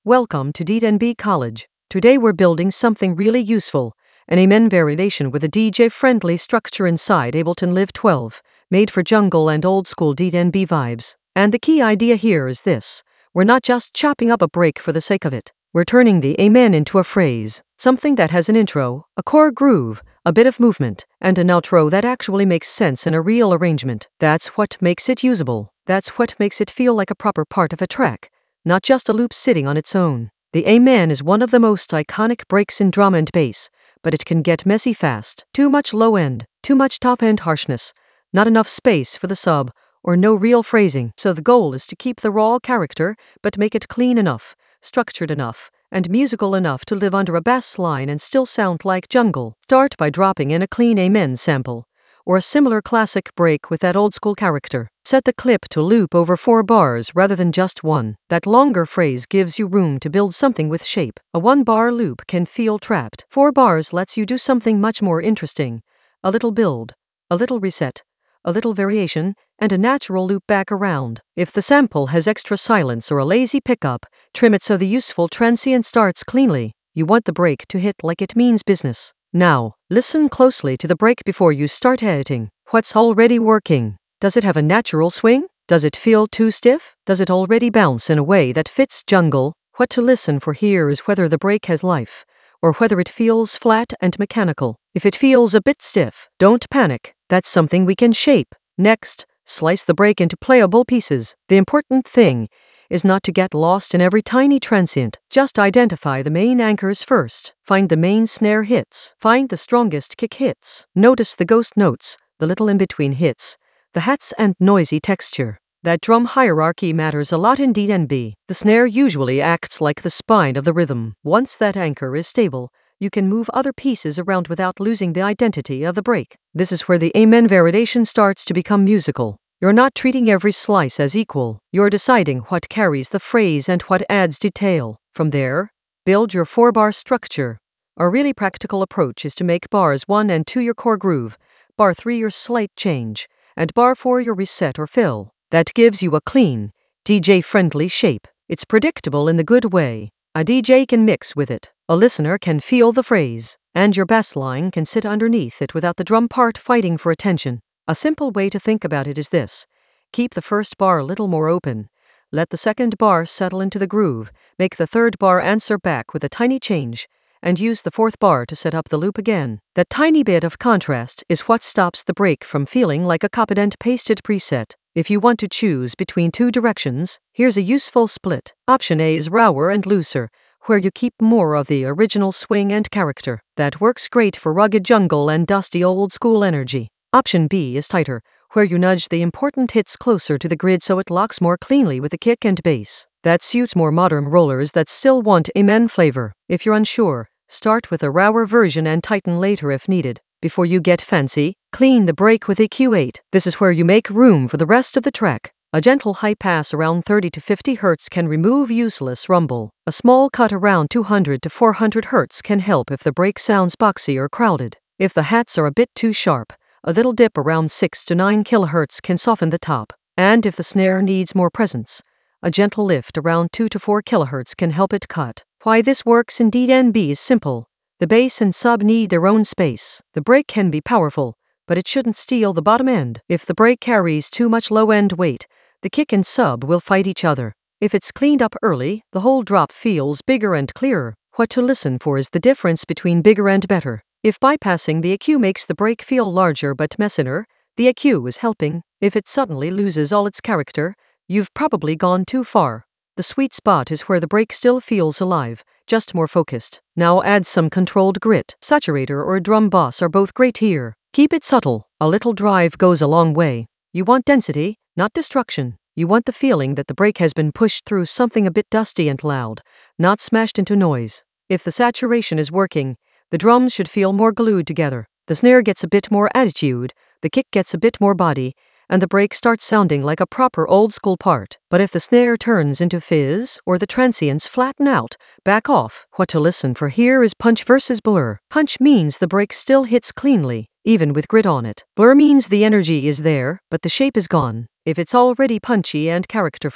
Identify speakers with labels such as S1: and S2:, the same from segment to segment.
S1: Welcome to DNB College. Today we're building something really useful, an Amen variation with a DJ-friendly structure inside Ableton Live 12, made for jungle and old-school DNB vibes. And the key idea here is this: we're not just chopping up a break for the sake of it. We're turning the Amen into a phrase, something that has an intro, a core groove, a bit of movement, and an outro that actually makes sense in a real arrangement. That's what makes it usable. That's what makes it feel like a proper part of a track, not just a loop sitting on its own. The Amen is one of the most iconic breaks in drum and bass, but it can get messy fast. Too much low end, too much top end harshness, not enough space for the sub, or no real phrasing. So the goal is to keep the raw character, but make it clean enough, structured enough, and musical enough to live under a bass line and still sound like jungle. Start by dropping in a clean Amen sample, or a similar classic break with that old school character. Set the clip to loop over 4 bars rather than just 1. That longer phrase gives you room to build something with shape. A 1-bar loop can feel trapped. 4 bars lets you do something much more interesting. A little build, a little reset, a little variation, and a natural loop back around. If the sample has extra silence or a lazy pickup, trim it so the useful transient starts cleanly. You want the break to hit like it means business. Now, listen closely to the break before you start editing. What's already working? Does it have a natural swing? Does it feel too stiff? Does it already bounce in a way that fits jungle? What to listen for here is whether the break has life, or whether it feels flat and mechanical. If it feels a bit stiff, don't panic. That's something we can shape. Next, slice the break into playable pieces. The important thing is not to get lost in every tiny transient. Just identify the main anchors first. Find the main snare hits. Find the strongest kick hits. Notice the ghost notes, the little in-between hits, the hats and noisy texture. That drum hierarchy matters a lot in DNB. The snare usually acts like the spine of the rhythm. Once that anchor is stable, you can move other pieces around without losing the identity of the break. This is where the Amen variation starts to become musical. You're not treating every slice as equal. You're deciding what carries the phrase and what adds detail. From there, build your 4-bar structure. A really practical approach is to make bars 1 and 2 your core groove, bar 3 your slight change, and bar 4 your reset or fill. That gives you a clean, DJ-friendly shape. It's predictable in the good way. A DJ can mix with it. A listener can feel the phrase, and your bass line can sit underneath it without the drum part fighting for attention. A simple way to think about it is this: keep the first bar a little more open, let the second bar settle into the groove, make the third bar answer back with a tiny change, and use the 4th bar to set up the loop again. That tiny bit of contrast is what stops the break from feeling like a copied and pasted preset. If you want to choose between 2 directions, here's a useful split. Option A is rawer and looser, where you keep more of the original swing and character. That works great for rugged jungle and dusty old school energy. Option B is tighter, where you nudge the important hits closer to the grid so it locks more cleanly with the kick and bass. That suits more modern rollers that still want Amen flavor. If you're unsure, start with a rawer version and tighten later if needed. Before you get fancy, clean the break with EQ8. This is where you make room for the rest of the track. A gentle high pass around 30 to 50 Hz can remove useless rumble. A small cut around 200 to 400 Hz can help if the break sounds boxy or crowded. If the hats are a bit too sharp, a little dip around 6 to 9 kHz can soften the top. And if the snare needs more presence, a gentle lift around 2 to 4 kHz can help it cut. Why this works in DNB is simple. The bass and sub need their own space. The break can be powerful, but it shouldn't steal the bottom end. If the break carries too much low-end weight, the kick and sub will fight each other. If it's cleaned up early, the whole drop feels bigger and clearer. What to listen for is the difference between bigger and better. If bypassing the EQ makes the break feel larger but messier, the EQ is helping. If it suddenly loses all its character, you've probably gone too far. The sweet spot is where the break still feels alive, just more focused. Now add some controlled grit. Saturator or drum boss are both great here. Keep it subtle. A little drive goes a long way. You want density, not destruction. You want the feeling that the break has been pushed through something a bit dusty and loud, not smashed into noise. If the saturation is working, the drums should feel more glued together. The snare gets a bit more attitude, the kick gets a bit more body, and the break starts sounding like a proper old-school part. But if the snare turns into fizz, or the transients flatten out, back off. What to listen for here is punch versus blur. Punch means the break still hits cleanly, even with grit on it. Blur means the energy is there, but the shape is gone. If it's already punchy and characterful,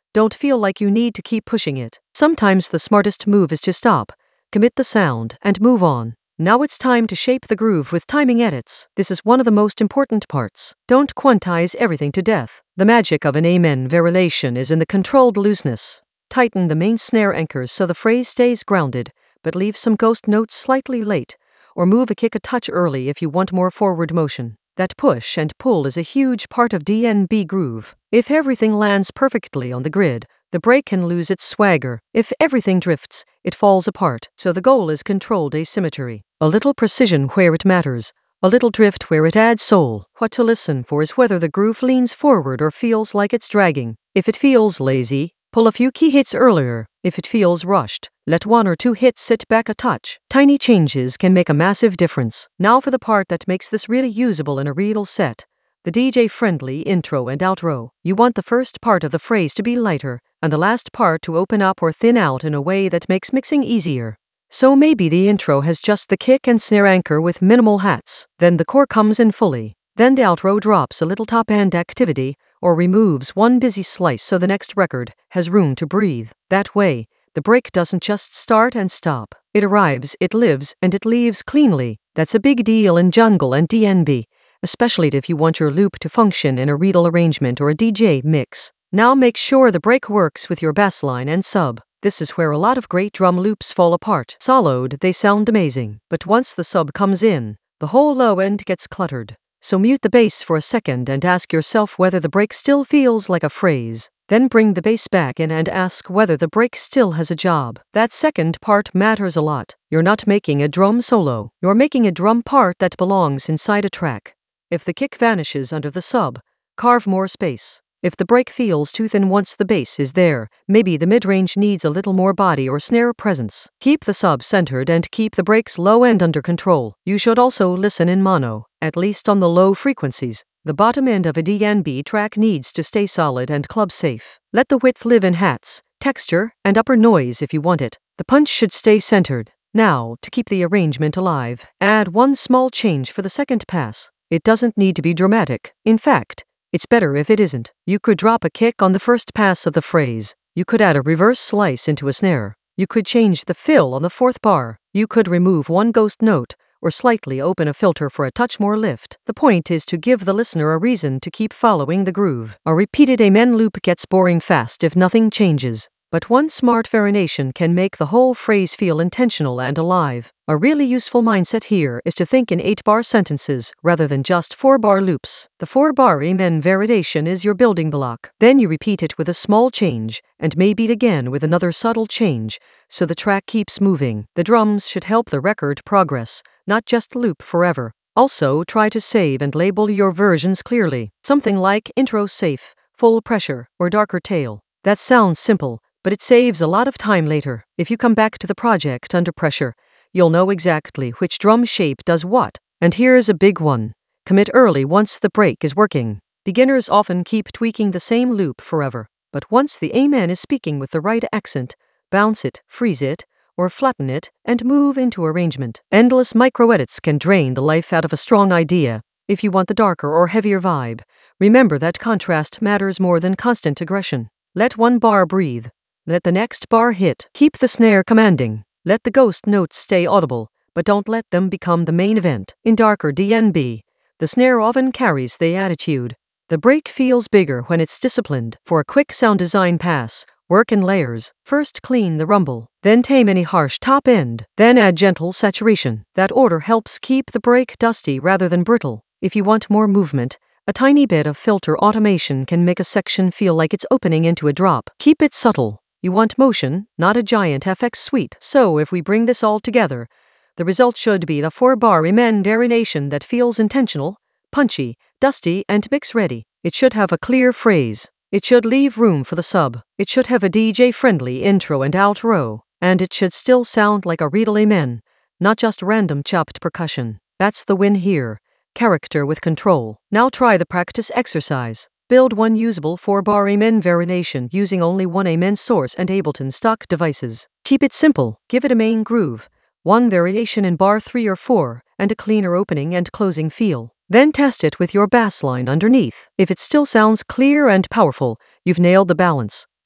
S1: Don't feel like you need to keep pushing it. Sometimes the smartest move is to stop, commit the sound, and move on. Now it's time to shape the groove with timing edits. This is one of the most important parts. Don't quantize everything to death. The magic of an amen variation is in the controlled looseness. Tighten the main snare anchors so the phrase stays grounded, but leave some ghost notes slightly late, or move a kick a touch early if you want more forward motion. That push and pull is a huge part of DnB groove. If everything lands perfectly on the grid, the break can lose its swagger. If everything drifts, it falls apart. So the goal is controlled asymmetry. A little precision where it matters, a little drift where it adds soul. What to listen for is whether the groove leans forward or feels like it's dragging. If it feels lazy, pull a few key hits earlier. If it feels rushed, let one or two hits sit back a touch. Tiny changes can make a massive difference. Now for the part that makes this really usable in a real set. The DJ-friendly intro and outro. You want the first part of the phrase to be lighter, and the last part to open up or thin out in a way that makes mixing easier. So maybe the intro has just the kick and snare anchor with minimal hats. Then the core comes in fully. Then the outro drops a little top-end activity, or removes one busy slice so the next record has room to breathe. That way, the break doesn't just start and stop. It arrives, it lives, and it leaves cleanly. That's a big deal in jungle and DnB, especially if you want your loop to function in a Riedel arrangement or a DJ mix. Now make sure the break works with your bassline and sub. This is where a lot of great drum loops fall apart. Soloed, they sound amazing, but once the sub comes in, the whole low end gets cluttered. So mute the bass for a second and ask yourself whether the break still feels like a phrase. Then bring the bass back in and ask whether the break still has a job. That second part matters a lot. You're not making a drum solo. You're making a drum part that belongs inside a track. If the kick vanishes under the sub, carve more space. If the break feels too thin once the bass is there, maybe the mid-range needs a little more body or snare presence. Keep the sub centered and keep the breaks low and under control. You should also listen in mono, at least on the low frequencies. The bottom end of a DnB track needs to stay solid and club safe. Let the width live in hats, texture, and upper noise if you want it. The punch should stay centered. Now, to keep the arrangement alive, add one small change for the second pass. It doesn't need to be dramatic. In fact, it's better if it isn't. You could drop a kick on the first pass of the phrase. You could add a reverse slice into a snare. You could change the fill on the fourth bar. You could remove one ghost note, or slightly open a filter for a touch more lift. The point is to give the listener a reason to keep following the groove. A repeated amen loop gets boring fast if nothing changes. But one smart variation can make the whole phrase feel intentional and alive. A really useful mindset here is to think in 8-bar sentences rather than just 4-bar loops. The 4-bar amen variation is your building block. Then you repeat it with a small change, and maybe it again with another subtle change, so the track keeps moving. The drums should help the record progress, not just loop forever. Also, try to save and label your versions clearly. Something like intro safe, full pressure, or darker tail. That sounds simple, but it saves a lot of time later. If you come back to the project under pressure, you'll know exactly which drum shape does what. And here's a big one. Commit early once the break is working. Beginners often keep tweaking the same loop forever, but once the amen is speaking with the right accent, bounce it, freeze it, or flatten it, and move into arrangement. Endless micro-edits can drain the life out of a strong idea. If you want the darker or heavier vibe, remember that contrast matters more than constant aggression. Let one bar breathe. Let the next bar hit. Keep the snare commanding. Let the ghost notes stay audible, but don't let them become the main event. In darker DnB, the snare often carries the attitude. The break feels bigger when it's disciplined. For a quick sound design pass, work in layers. First clean the rumble, then tame any harsh top end, then add gentle saturation. That order helps keep the break dusty rather than brittle. If you want more movement, a tiny bit of filter automation can make a section feel like it's opening into a drop. Keep it subtle. You want motion, not a giant FX suite. So if we bring this all together, the result should be a 4-bar amen variation that feels intentional, punchy, dusty, and mix-ready. It should have a clear phrase. It should leave room for the sub. It should have a DJ-friendly intro and outro. And it should still sound like a Riedel amen, not just random chopped percussion. That's the win here. Character with control. Now try the practice exercise. Build one usable 4-bar amen variation using only one amen source and Ableton stock devices. Keep it simple. Give it a main groove, one variation in bar 3 or 4, and a cleaner opening and closing feel. Then test it with your bass line underneath. If it still sounds clear and powerful, you've nailed the balance.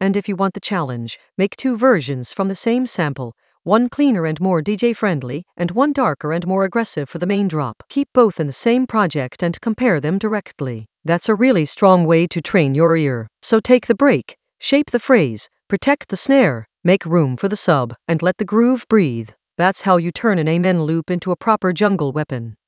S1: And if you want the challenge, make 2 versions from the same sample. One cleaner and more DJ friendly, and one darker and more aggressive for the main drop. Keep both in the same project and compare them directly. That's a really strong way to train your ear. So take the break, shape the phrase, protect the snare, make room for the sub, and let the groove breathe. That's how you turn an amen loop into a proper jungle weapon.